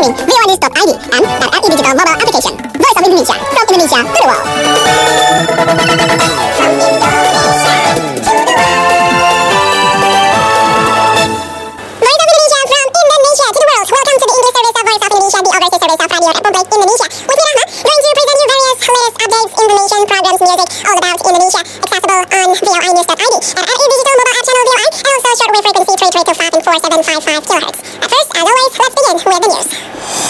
using voanews.id and our RE Digital mobile application. Voice of Indonesia, from Indonesia to the world. Welcome to the English service of Voice of Indonesia, the overseas service of Radio Republik Indonesia. With me, Rahma, going to present you various latest updates, information, programs, music, all about Indonesia, accessible on voanews.id, and RE Digital mobile app channel VOI, and also shortwave frequency 3325 and 4755 kHz. At first, as always, let's begin with the news.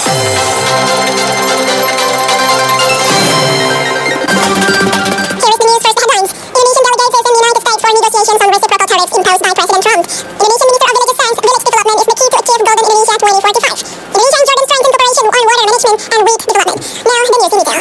Here is the news first headlines. Indonesian delegates in the United States for negotiations on reciprocal tariffs imposed by President Trump. Indonesian Minister of Religious Science, village development is the key to achieve Golden Indonesia 2045. Indonesia and Jordan strengthen cooperation on water management and wheat development. Now, the news in detail.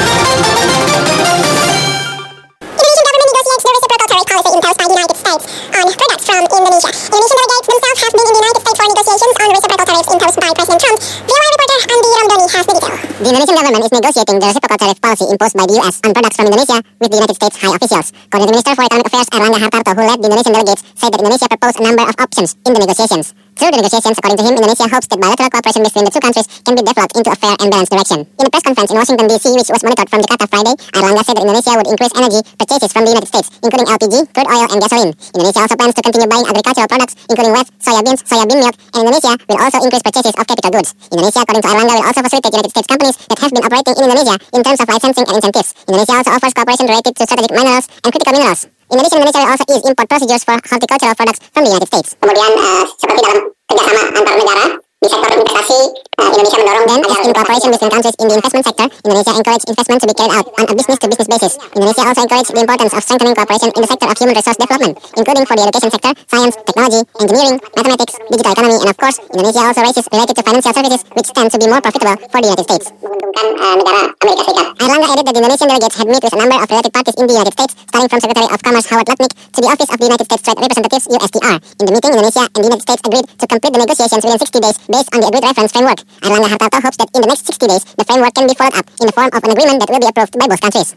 Indonesian government negotiates the reciprocal tariff policy imposed by the United States on products from Indonesia. Indonesian delegates themselves have been in the United States for negotiations on reciprocal tariffs imposed by President Trump. VOA reporter Andi Ramdhani has the detail. The Indonesian government is negotiating the reciprocal tariff policy imposed by the US on products from Indonesia with the United States high officials. Coordinating Minister for Economic Affairs Airlangga Hartarto, who led the Indonesian delegates, said that Indonesia proposed a number of options in the negotiations. Through the negotiations, according to him, Indonesia hopes that bilateral cooperation between the two countries can be developed into a fair and balanced direction. In a press conference in Washington, D.C., which was monitored from Jakarta Friday, Airlangga said that Indonesia would increase energy purchases from the United States, including LPG, crude oil, and gasoline. Indonesia also plans to continue buying agricultural products, including wheat, soya beans, soybean milk, and Indonesia will also increase purchases of capital goods. Indonesia, according to Airlangga, will also facilitate United States companies that have been operating in Indonesia in terms of licensing and incentives. Indonesia also offers cooperation related to strategic minerals and critical minerals. In addition, Indonesia will also ease import procedures for horticultural products from the United States. Kemudian, seperti dalam kerjasama antar negara di sektor investasi, Indonesia mendorong dan agar in cooperation between countries in the investment sector, Indonesia encourage investment to be carried out on a business-to-business basis. Indonesia also encourage the importance of strengthening cooperation in the sector of human resource development, including for the education sector, science, technology, engineering, mathematics, digital economy, and of course, Indonesia also raises related to financial services, which tend to be more profitable for the United States. Menguntungkan negara Amerika Serikat. Airlangga added that the Indonesian delegates had met with a number of related parties in the United States, starting from Secretary of Commerce Howard Lutnick to the Office of the United States Trade Representatives (USTR). In the meeting, Indonesia and the United States agreed to complete the negotiations within 60 days based on the agreed reference framework. Airlangga Hartarto hopes that in the next 60 days, the framework can be followed up in the form of an agreement that will be approved by both countries.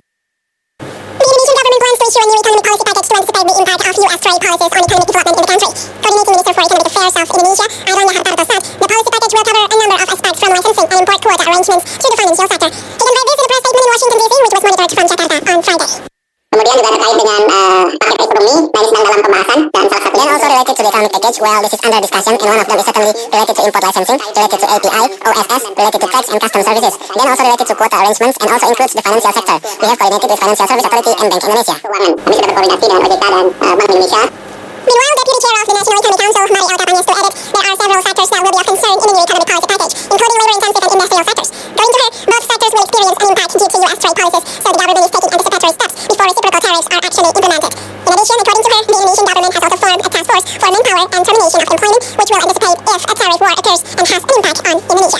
The Indonesian government plans to issue a new economic policy package to anticipate the impact of U.S. trade policies on economic development in the country. Coordinating Minister for Economic Affairs of Indonesia, Airlangga Hartarto said the policy package will cover a number of aspects from licensing and import quota arrangements to the financial sector. He conveyed this in a press statement in Washington, D.C., which was monitored from Jakarta on Friday. Kemudian juga terkait dengan paket ekonomi, nah ini sedang dalam pembahasan dan salah satunya also related to the economic package. Well, this is under discussion and one of them is certainly related to import licensing, related to API, OSS, related to tax and custom services, then also related to quota arrangements and also includes the financial sector. We have coordinated with Financial Service Authority and Bank Indonesia. Kami sudah berkoordinasi dengan OJK dan Bank Indonesia. Meanwhile, Deputy Chair of the National Economic Council, Mario Alcapañas, to edit, there are several sectors that will be of concern in the new economic policy package, including labor-intensive and industrial sectors. According to her, both sectors will experience an impact due to U.S. trade policies, so the government is taking anticipatory steps before reciprocal tariffs are actually implemented. In addition, according to her, the Indonesian government has also formed a task force for manpower and termination of employment, which will anticipate if a tariff war occurs and has an impact on Indonesia.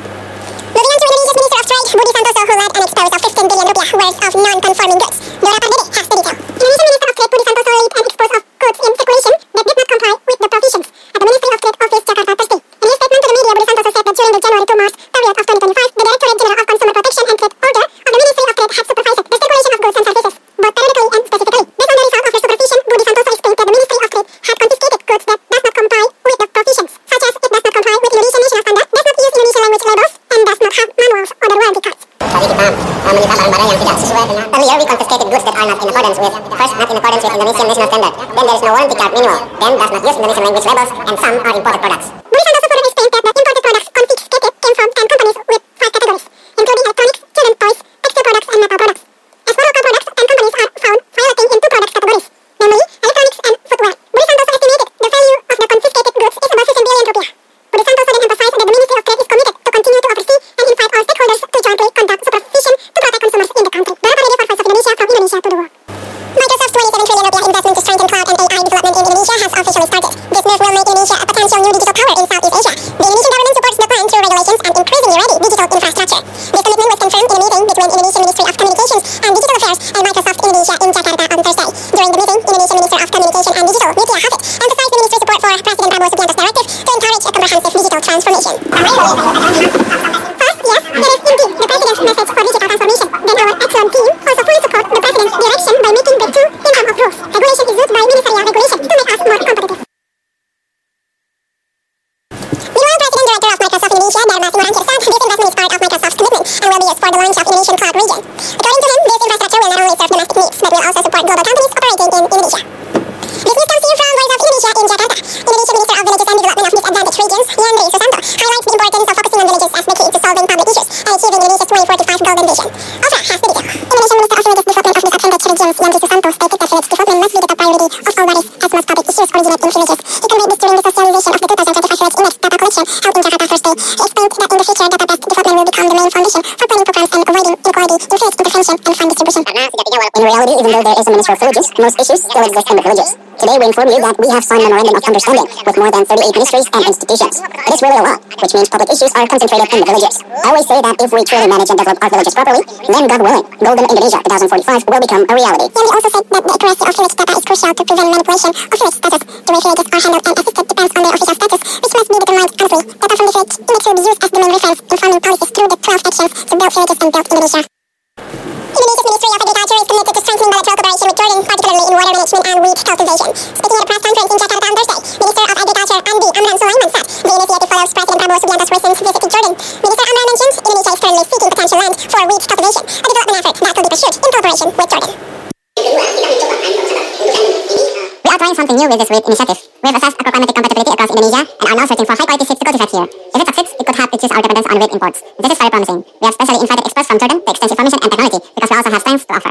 Moving on to Indonesia's Minister of Trade, Budi Santoso, who led an expose of 15 billion rupiah worth of non-conforming goods. Dora Pardede has the detail. Indonesian Minister of Trade Budi Santoso led an expose of goods in circulation that did not comply with the provisions at the Ministry of Trade Office, Jakarta, Thursday. In his statement to the media, Budi Santoso said that during the January to March period of 2025, the Directorate General of Consumer Protection and Trade Order of the Ministry of Trade had supervised the circulation of goods and services, both periodically and specifically. Based on the result of the supervision, Budi Santoso explained that the Ministry of Trade had confiscated goods that does not comply with the provisions, such as it does not comply with Indonesian national standard, does not use Indonesian language labels, and does not have manuals or the warranty cards. Tadi kita menyita barang-barang yang tidak sesuai dengan earlier we confiscated goods that are not in accordance with first not in accordance with Indonesian national standard, then there is no warranty card manual, then does not use Indonesian language labels, and some are imported products. Budi Santoso further explained that the imported products confiscated came from 10 companies with 5 categories, including electronics, children's toys, textile products, and metal products. As for local products, 10 companies are found violating in 2 product categories, namely electronics and footwear. Budi Santoso estimated the value of the confiscated goods is about 15 billion rupiah. Budi Santoso then emphasized that the Ministry of Trade is committed to continue to oversee and invite all stakeholders to jointly conduct supervision to protect consumers in the country. Dora Pardede for Voice of Indonesia, from Indonesia to the world. Microsoft's 27 trillion rupiah investment to strengthen cloud and AI development in Indonesia has officially started. This move will make Indonesia a potential new digital power in Southeast Asia. The Indonesian government supports the plan through regulations and increasingly ready digital infrastructure. This commitment was confirmed in a meeting between Indonesian Ministry of Communications and Digital Affairs and Microsoft Indonesia in Jakarta on Thursday. During the meeting, Indonesian Minister of Communication and Digital, Mutia Hafid, emphasized the ministry's support for President Prabowo Subianto's directive to encourage a comprehensive digital transformation. First, yes, there is indeed the President's message for digital transformation. Then our excellent team also fully support the President's direction by making breakthrough in terms of rules. Regulation is used by ministerial regulation to make us more competitive. Meanwhile, President Director of Microsoft Indonesia, Darma Sinurantirta, President Yanti Susanto stated that village development must be the top priority of all bodies as most public issues originate in villages. He conveyed this during the socialization of the 2025 Village Index data collection held in Jakarta Thursday. He explained that in the future, data-based development will become the main foundation for planning programs and avoiding inequality in village intervention and fund distribution. In reality, even though there is a Ministry of Villages, most issues still exist in the villages. Today we inform you that we have signed a Memorandum of Understanding with more than 38 ministries and institutions. It is really a lot, which means public issues are concentrated in the villages. I always say that if we truly manage and develop our villages properly, then God willing, Golden Indonesia 2045 will become a reality. Yanti also said that the accuracy of village data is crucial to prevent manipulation of village status. The way villages are handled and assisted depends on their official status, which must be determined honestly. Data from the village index will be used as the main reference in forming policies through the 12 actions to build villages and build Indonesia. Indonesia's Ministry of Agriculture is committed to strengthening bilateral cooperation with Jordan, particularly in water management and wheat cultivation. Speaking at a press conference in Jakarta on Thursday, Minister of Agriculture Andi Amran Sulaiman said the initiative follows President Prabowo Subianto's recent visit to Jordan. Minister Amran mentioned Indonesia is currently seeking potential land for wheat cultivation, a development effort that will be pursued in cooperation with Jordan. We are trying something new with this wheat initiative. We have assessed agroclimatic compatibility across Indonesia and are now searching for high-quality seeds to cultivate here. If it succeeds, it could help reduce our dependence on wheat imports. This is very promising. We have specially invited experts from Jordan to exchange information and technology because we also have strengths to offer.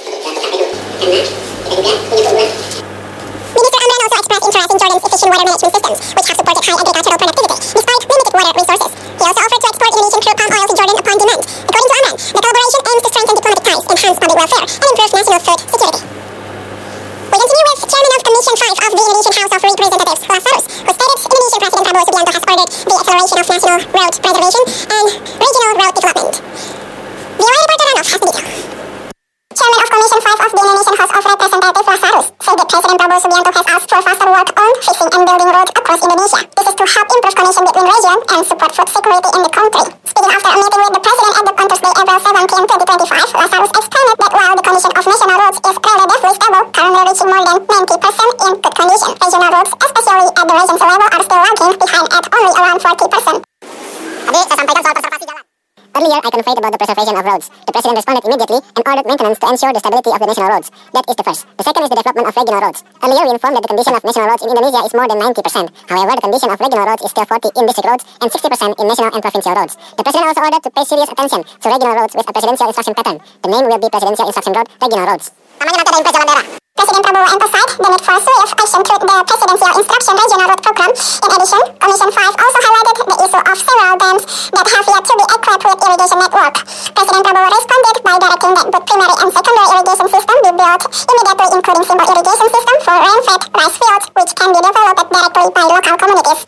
Minister Amran also expressed interest in Jordan's efficient water management systems, which have supported high agricultural productivity despite limited water resources. He also offered to export Indonesian crude palm oil to Jordan upon demand. According to Amran, the collaboration aims to strengthen diplomatic ties, enhance public welfare, and improve national food security. We continue with Chairman of Commission 5 of the Indonesian House of Representatives, Lazarus, who stated Indonesian President Prabowo Subianto has ordered the acceleration of national road preservation and regional road development. VOA reporter Ranoff has the detail. Chairman of Commission 5 of the Indonesian House of Representatives, Lazarus, said that President Prabowo Subianto has asked for faster work on fixing and building roads across Indonesia. This is to help improve connection between regions and support food security in the country. Speaking after a meeting with the President at the on Thursday, April 17, 2025, Lazarus explained that while the condition of national roads is relatively stable, currently reaching more than 90% in good condition, regional roads, especially at the regional level, are still lagging behind at only around 40%. Tadi saya sampaikan soal konservasi jalan. Earlier, I conveyed about the preservation of roads. The President responded immediately and ordered maintenance to ensure the stability of the national roads. That is the first. The second is the development of regional roads. Earlier, we informed that the condition of national roads in Indonesia is more than 90%. However, the condition of regional roads is still 40% in district roads and 60% in national and provincial roads. The President also ordered to pay serious attention to regional roads with a presidential instruction pattern. The name will be Presidential Instruction Road Regional Roads. Namanya nanti ada impres jalan daerah. President Prabowo emphasized the need for swift action through the Presidential Instruction Regional Road Program. In addition, Commission 5 also highlighted the issue of several dams that have yet to be equipped with irrigation network. President Prabowo responded by directing that both primary and secondary irrigation system be built immediately, including simple irrigation system for rain-fed rice fields, which can be developed directly by local communities.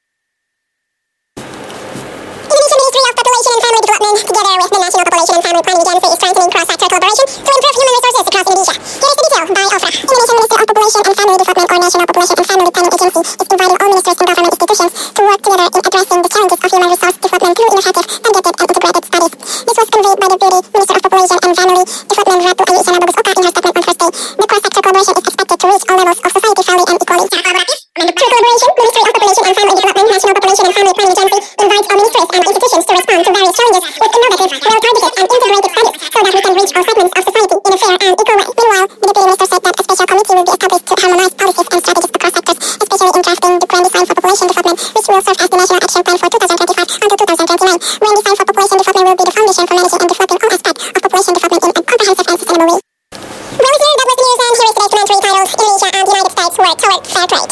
Indonesian Ministry of Population and Family Development, together with the National Population and Family Planning Agency, is strengthening cross-sector collaboration to improve human resources across Indonesia. Here is the detail by Ofra. Indonesian Ministry of Population and Family Development, or National Population and Family Planning Agency, is inviting all ministries and government institutions to work together in addressing the challenges of human resource development through innovative, targeted, and integrated studies. This was conveyed by Deputy Minister of Population and Family Development, Ratu Ayu Isana Bagus Oka, in her statement on Thursday. The cross-sector collaboration is expected to reach all levels of society fairly and equally. Through collaboration, Ministry of Population and Family Development, National Population and Family Planning Agency invites all ministries and institutions to respond to various challenges with innovative, well-targeted, and integrated studies so that we can reach all segments of society in a fair and equal way. Meanwhile, the Deputy Minister said that a special committee will be established to harmonize policies and strategies across sectors, especially in drafting the Grand Design for Population Development, which will serve as the National Action Plan for 2025 until 2029. Grand Design for Population Development will be the foundation for managing and developing all aspects of population development in a comprehensive and sustainable way. Well, here, that was the news, and here is today's commentary titled Indonesia and the United States Work Toward Fair Trade.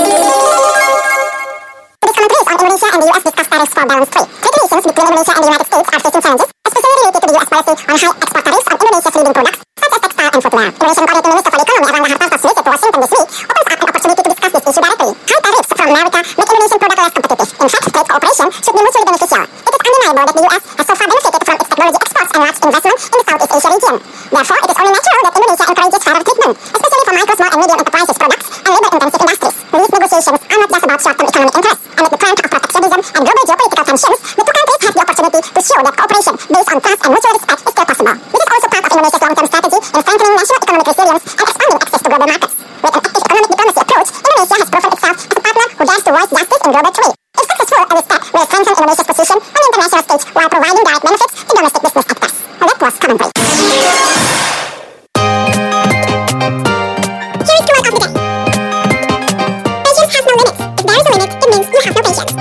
Today's commentaries on Indonesia and the US discuss tariffs for balance trade. Trade relations between Indonesia and the United States are facing challenges, especially related to the US policy on high export tariffs on Indonesia's leading products, such as textile and footwear. Indonesian Coordinating Minister for Economy Erlangga Hartarto visit to Washington this week opens up an opportunity to discuss this issue directly. High tariffs from America make Indonesian product less competitive. In fact, trade cooperation should be mutually beneficial. It is undeniable that the US has so far benefited from its technology exports and large investment in the Southeast Asia region. Therefore, it is only natural that Indonesia encourages fairer treatment, especially for micro, small, and medium enterprises products and labor-intensive industries. These negotiations are not just about short-term economic interests. Amid the current of protectionism and global geopolitical tensions, the two countries have the opportunity to show that cooperation based on trust and mutual respect is still possible. This is also part of Indonesia's long-term strategy in strengthening national economic resilience and expanding access to global markets. With an active economic diplomacy approach, Indonesia has proven itself as a partner who dares to voice justice in global trade. If successful, this step will strengthen Indonesia's position on the international stage while providing direct benefits to domestic business actors. And that was commonplace. Here is the word of the day. Patience has no limits. If there is a limit, it means you have no patience.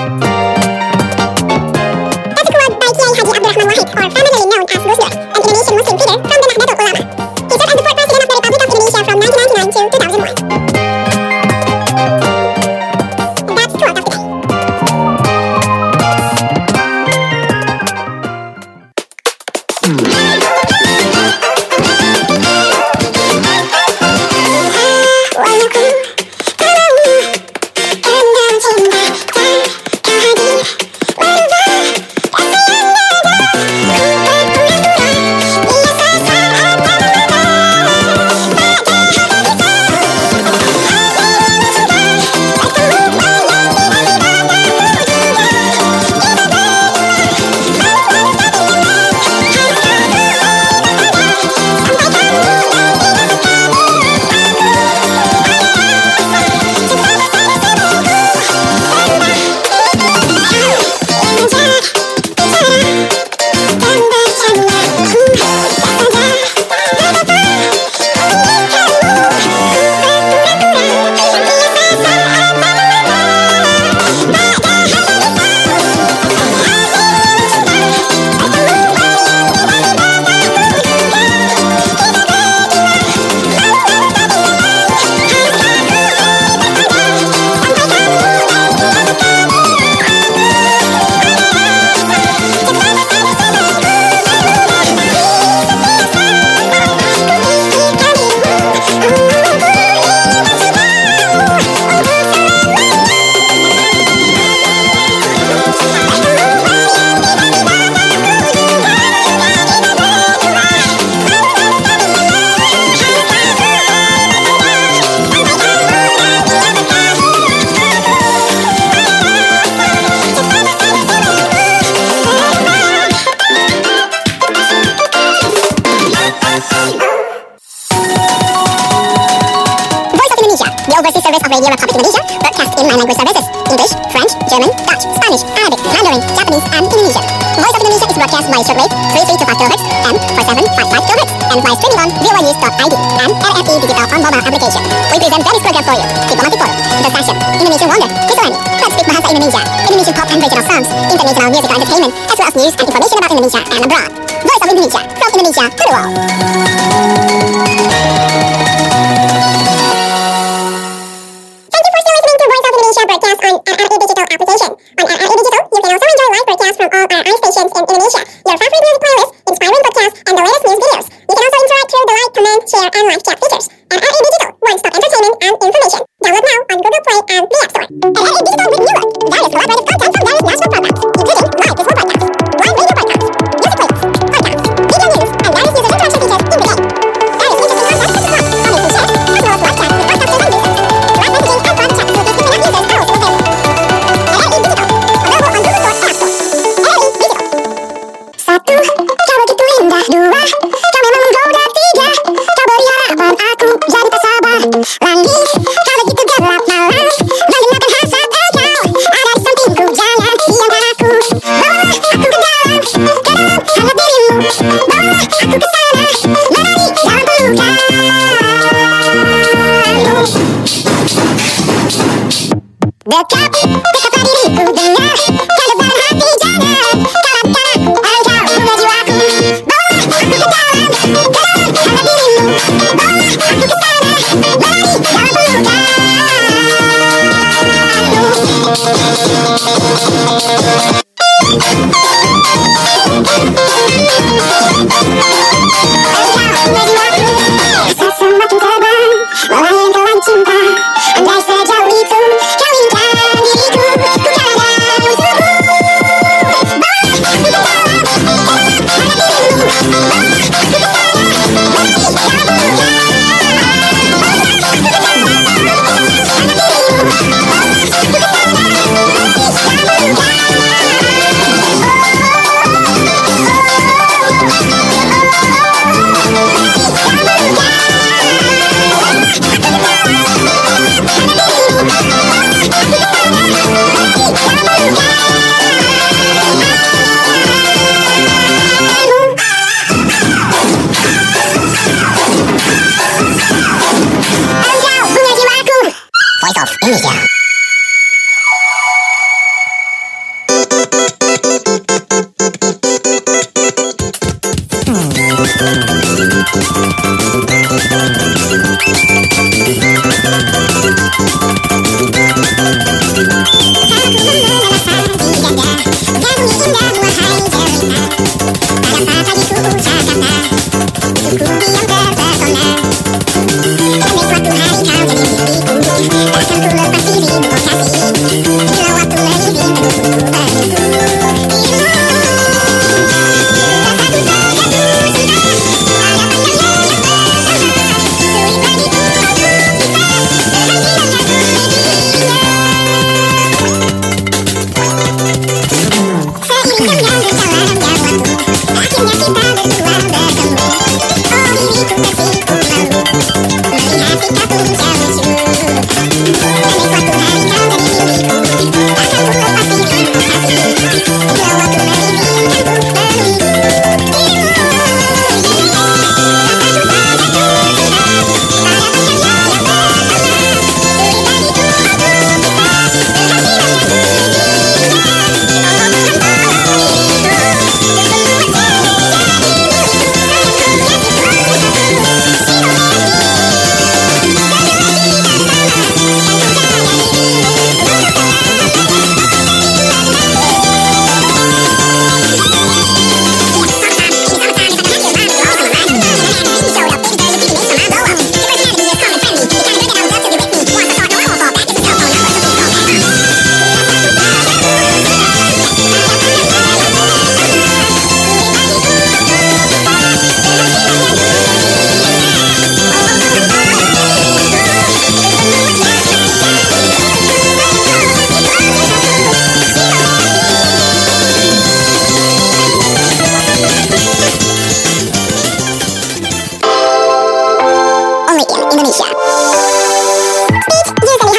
That's a quote by Kiai Haji Abdurrahman Wahid, or formerly known as Gus Dur, an Indonesian Muslim leader from the Nahdlatul Ulama. He served as the fourth president of the Republic service of Radio Republic Indonesia broadcast in 9 language services: English, French, German, Dutch, Spanish, Arabic, Mandarin, Japanese, and Indonesian. Voice of Indonesia is broadcast by shortwave 3325 kHz and 4755 kHz and via streaming on voanews.id and RRI Digital on mobile application. We present various program for you: Diplomatic Forum, The Station, Indonesian Wonder, Kisalani, Let's Speak Bahasa Indonesia, Indonesian pop and regional songs, international musical entertainment, as well as news and information about Indonesia and abroad. Voice of Indonesia, from Indonesia to the world. Broadcast on RRI Digital application. On RRI Digital, you can also enjoy live broadcasts from all RRI stations in Indonesia, your favorite music playlist, inspiring podcasts, and the latest news videos. You can also interact through the like, comment, share, and live chat features. RRI Digital, one-stop entertainment and information. Download now on Google Play and the App Store. RRI Digital with new look. Various collaborative content from various national programs, including live visual podcasts, live radio podcasts, music playlists, podcasts, video news, and various user interaction features in the game. Various interesting content to support, comments and shares, as well as live chat with podcasters and users. Live messaging and private chat with discriminant users are also available. Satu, kau begitu indah. Dua, kau memang menggoda. Tiga, kau beri harapan aku jadi tak sabar lagi. Kau begitu gelap malam, menggunakan hasrat engkau ada di sampingku. Jangan diamkan aku, bawalah aku ke dalam hangat dirimu. Bawalah aku ke sana, menari dalam pelukan. Dekat, dekatlah diriku, dengar kedepan hati. Jangan kalahkan aku, engkau bunga jiwaku. Bawalah aku ke dalam hangat dirimu. Bawalah aku ke sana, menari dalam pelukan. Semakin terbang, melahirkan cinta. Andai sejauh itu kau inginkan diriku, ku kan ada untukmu. Bawalah aku ke dalam hangat dirimu. Bawalah aku ke sana, menari dalam pelukan. Bawalah aku ke dalam hangat dirimu. Bawalah aku ke sana, menari dalam pelukan. Voice of Indonesia. Indonesia. Speech username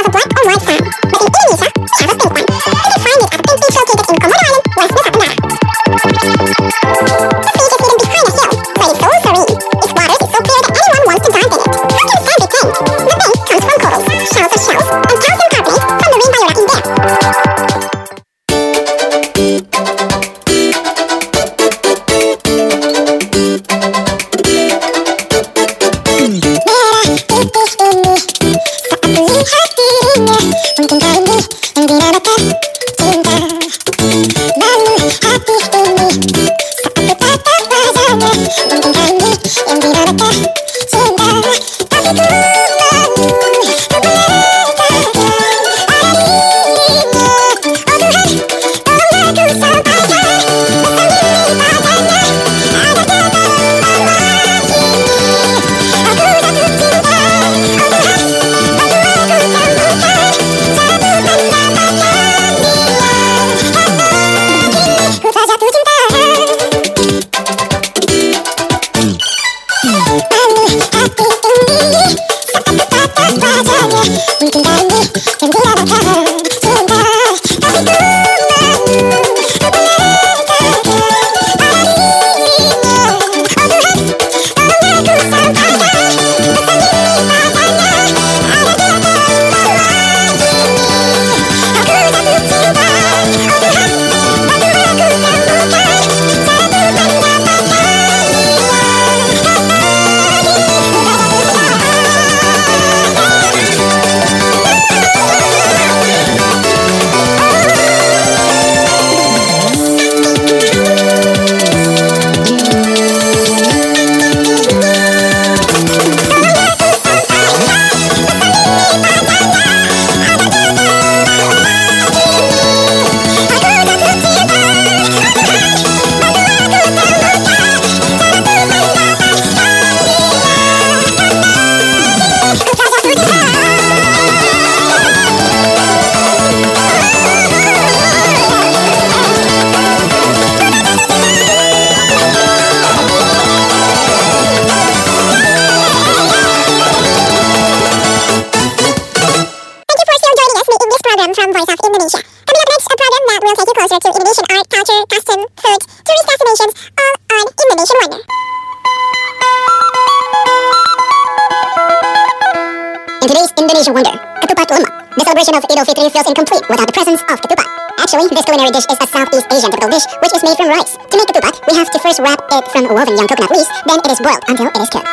Indonesian wonder, ketupat lemak. The celebration of Idul Fitri feels incomplete without the presence of ketupat. Actually, this culinary dish is a Southeast Asian typical dish which is made from rice. To make ketupat, we have to first wrap it from woven young coconut leaves, then it is boiled until it is cured.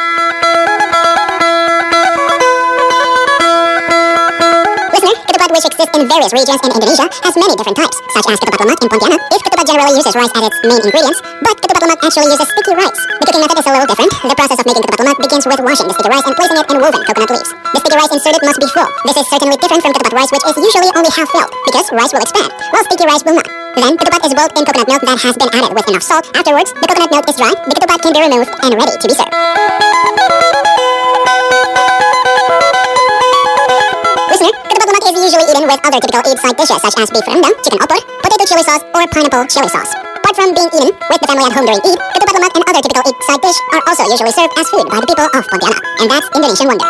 Listener, ketupat, which exists in various regions in Indonesia, has many different types, such as ketupat lemak in Pontianak. If ketupat generally uses rice as its main ingredients, but ketupat lemak actually uses sticky rice. The cooking method is a little different. The process of making ketupat lemak begins with washing the sticky rice and placing it in woven coconut leaves. The sticky rice inserted must be full. This is certainly different from ketupat rice, which is usually only half filled, because rice will expand, while sticky rice will not. Then, ketupat is boiled in coconut milk that has been added with enough salt. Afterwards, the coconut milk is dry, the ketupat can be removed and ready to be served. Listener, ketupat lemak is usually eaten with other typical Eid side dishes such as beef rendang, chicken opor, potato chili sauce, or pineapple chili sauce. Apart from being eaten with the family at home during Eid, ketupat lemak and other typical Eid side dish are also usually served as food by the people of Pontianak, and that's Indonesian wonder.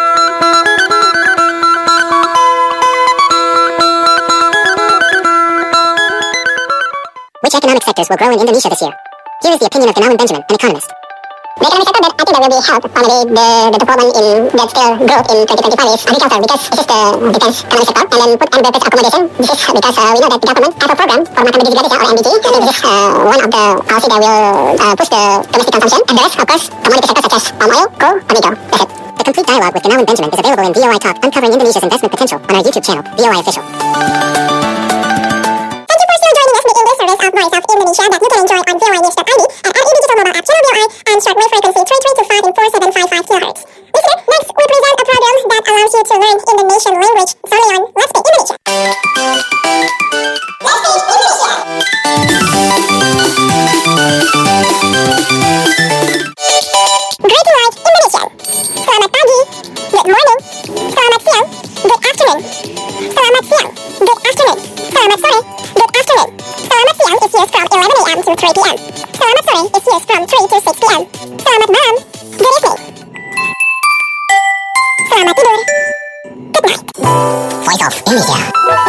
Which economic sectors will grow in Indonesia this year? Here is the opinion of Gunawan Benjamin, an economist. The economic sector that I think that will be helped primarily the development in that still growth in 2025 is agriculture, because this is the defense economic sector, and then food and beverage accommodation. This is because we know that the government have a program for Makan Berdiri Gratis or MBG. I think this is one of the policy that will push the domestic consumption, and the rest, of course, commodity sector such as palm oil, coal, and nickel. That's it. The complete dialogue with Gunawan Benjamin is available in VOI Talk, uncovering Indonesia's investment potential on our YouTube channel, VOI Official. Service of Voice of Indonesia that you can enjoy on voinews.id and our digital mobile app channel VOI on shortwave frequency 3325 kHz. Listener, next we present a program that allows you to learn Indonesian language solely on Let's Speak Indonesia. Let's Speak Indonesia. Greeting like Indonesian. Selamat pagi, good morning, selamat siang, good afternoon. Selamat siang, good afternoon. Selamat sore, good afternoon. Selamat siang is used from 11 a.m. to 3 p.m. Selamat sore is used from 3 to 6 p.m. Selamat malam, good evening. Selamat tidur, good night. Voice of Indonesia.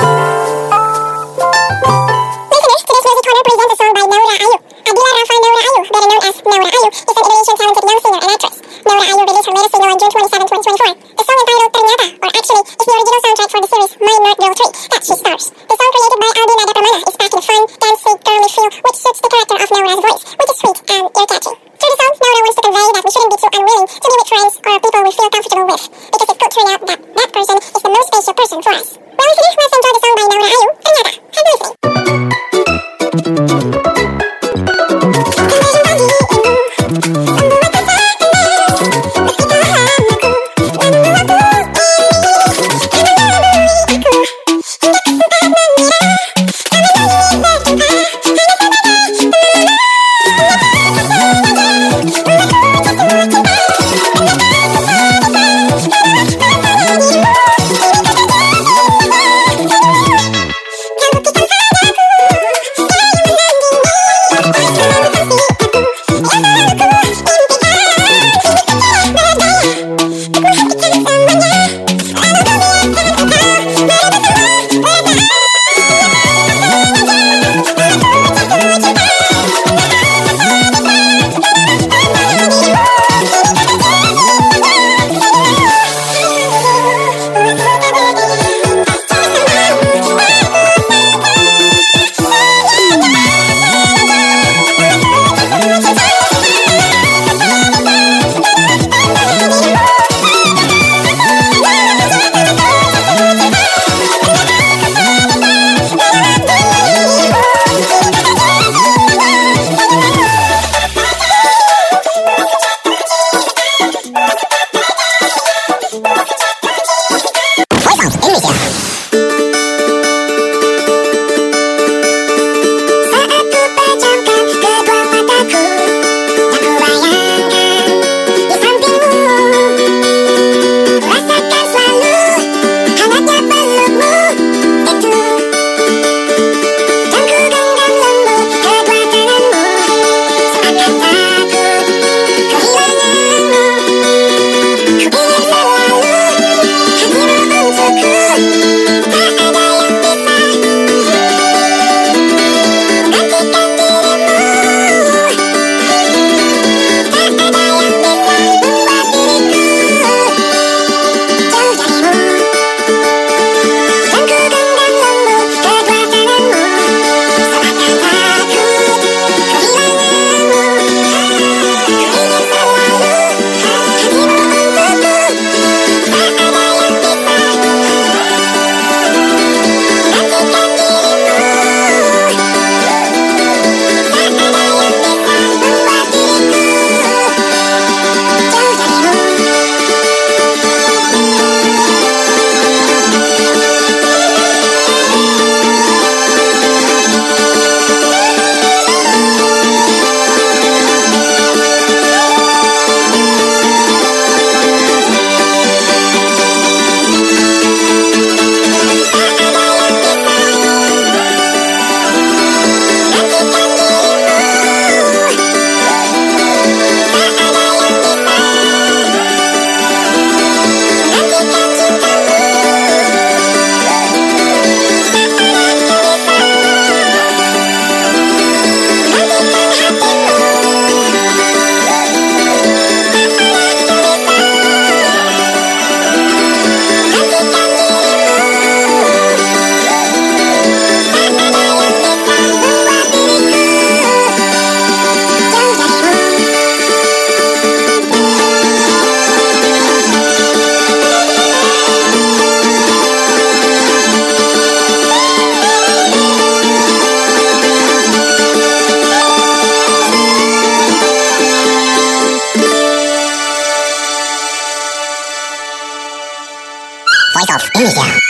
Listeners, today's music corner presents a song by Naura Ayu. Adila Rafa Naura Ayu, better known as Naura Ayu, is an Indonesian talented young singer and actress. Naura Ayu released her latest single on June 27, 2024. The song entitled Ternyata, or actually, is the original soundtrack for the series My North Girl 3 that she stars. The song created by Aldi Nada Permana is packed in a fun, dancey, girly feel which suits the character of Naura's voice, which is sweet and ear-catching. Through the song, Naura wants to convey that we shouldn't be too unwilling to be with friends or people we feel comfortable with, because it could turn out that that person is the most special person for us. Well, listeners, let's enjoy the song by Naura Ayu, Ternyata. Happy listening. Indonesian pagi, membuat kita tenang, meski kau Voice of Indonesia.